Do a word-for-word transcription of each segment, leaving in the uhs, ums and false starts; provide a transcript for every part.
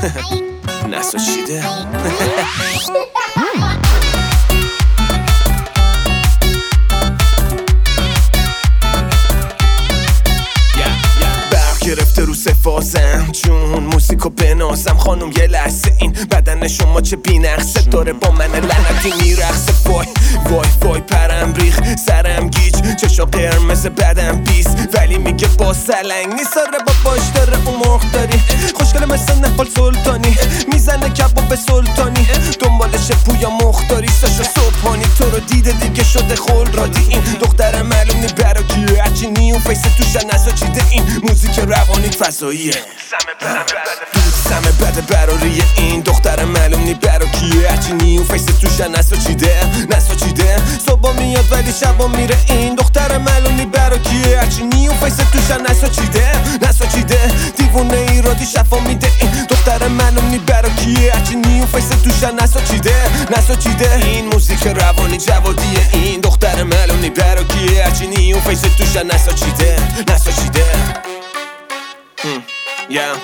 نساچیده گرفته رو سفازم چون موسیقو بنازم خانم یه لحظه این بدن شما چه بینقصه داره با من لعنتی میرقصه وای وای وای پرم ریخ سرم گیج چشا قرمز بدم بیس ولی میگه با سلنگ نیست آره باباش داره اون مرغ داری خوشگله مثل نهال سلطانی میزنه کباب سلطانی دنبالش پویا مختاری ساشا صبحانی تو رو دیده دیگه شده خل رادی این دختر معلوم نی براکیه هرچی نیون فیس توشن نساچیده این موزیک روانی فضاییه دود سمه بده براریه این دختر معلوم نی براکیه هرچی نیون فیس توشن نساچیده نساچیده صبح میاد ولی شبا میره این دختر معلوم نی براکیه هرچی نیون فیس توشن نساچیده نساچیده دیوونه ایرادی شفا میده این دختر معلوم نی براکیه هرچی نیون فیس توشن نساچیده نساچیده این موزیک روانی جوادیه این دختر معلوم نی براکیه هرچی نیون فیس توشن نساچیده نساچیده Yeah.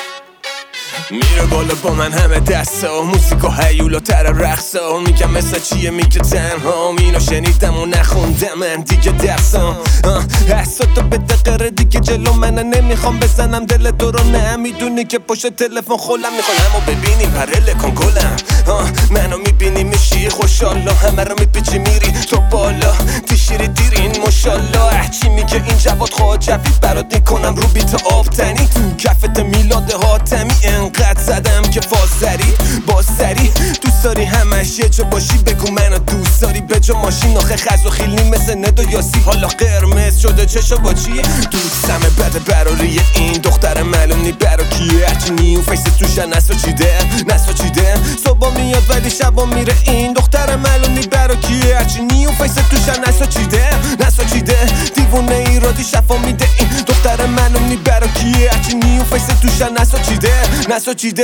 میره بالا با من همه دستا موسیقا هیولا تر رقصا میگم مثل چیه میگه تنها اینو شنیدم و نخوندم من دیگه درسام حساتو به دقیقه دیگه جلو منه نمیخوام بزنم دل تو رو نمیدونی که پشت تلفن خولم میخوای همو ببینی پرله کن گلم منو میبینی میشی خوشحالا همه رو میپیچی میری تو بالا تیشیری دیرین ماشالله چی میگه این جواد خواجوی برات میکنم رو بیت آبتنی کفت میلاد حاتمی انقدر زدم که فاسری با سری دوست داری همش یه جا باشی بگو منو دوست داری به جا ماشین آخه خز و خیلی مثل ند و یاسی حالا قرمز شده چشا با چیه دوست سمه بده براریه این دختر معلوم نی براکیه هرچی نیون فیس توشن نساچیده نساچیده صبح میاد ولی شبا میره این دختر معلوم نی براکیه هرچی نیون فیس توشن نساچیده نساچیده دیوونه ایرادی شفا میده این دختر معلوم نی براکیه هرچی نیون فیس توشن نساچیده نساچیده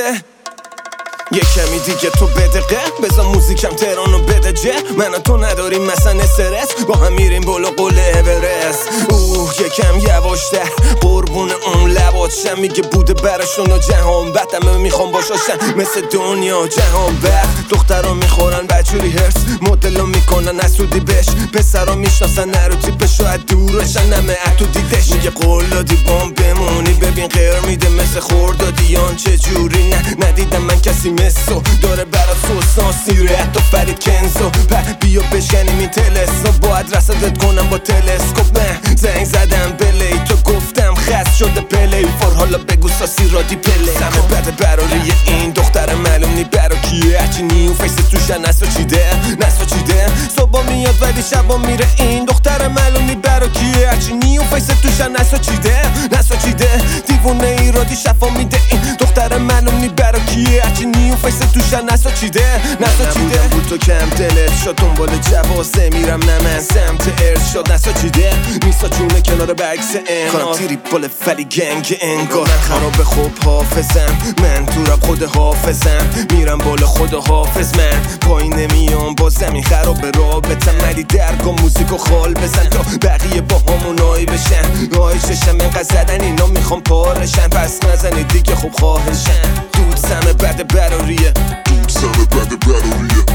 یه کمی دیگه تو بدقه بذار موزیکم تهرانو بده جه من تو نداریم مثلا استرس با هم میریم بالا قله اورست اوه یکم یواشتر قربون اون لباتشم میگه بوده براشون و جهان بعد همه میخوام باشاشن مثل دنیا جهان بعد دخترها میخورن بچوری هرس مدلو میکنن اسودی بش پسرها میشناسن نرو تیپش شاید دورشن همه اتو دیدش میگه قلادی بام بمونی ببین غیر میده مثل خوردادیان چجوری نه ندیدم من کسی مثل داره برات سوسان سیره حتی فرید کنزو پر بیا بشنیم این تلسو باید رسدت کنم با تلسکوپ من زنگ زدم بلی تو گفتم خست شده پلی فور حالا بگو ساسی رادی پلی سمه بده براریه این دختر معلوم نی براکیه هرچی نیون فیس توشن نساچیده نساچیده صبح میاد ولی شبا میره این دختر معلوم نی براکیه هرچی نیون فیس توشن نساچیده نساچیده دیوونه ایرادی شفا میده این دختر معلوم نی براکیه هرچی نیون فیس توشن نساچیده نساچیده بود تو کم دلت شد دنبال جوازه میرم نه من سمت ارشاد نساچیده میساچونه کنار بکس ان کنم تیری بال فلی گنگ انگار من خراب خوب حافظم من تو رب خود حافظم میرم بالا خود حافظ من پایین نمیام با زمین خراب رابطم ولی درگا موزیکو خال بزن تا بقیه با همونایی بشن آی چشم انقدر زدن اینا میخوام پارشن پس نزنی دیگه خوب خواهشن دود سمه بده براریه دود سمه بده براریه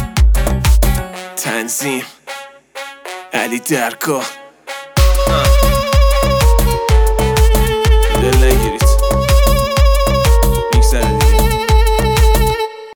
تنظیم علی درگاه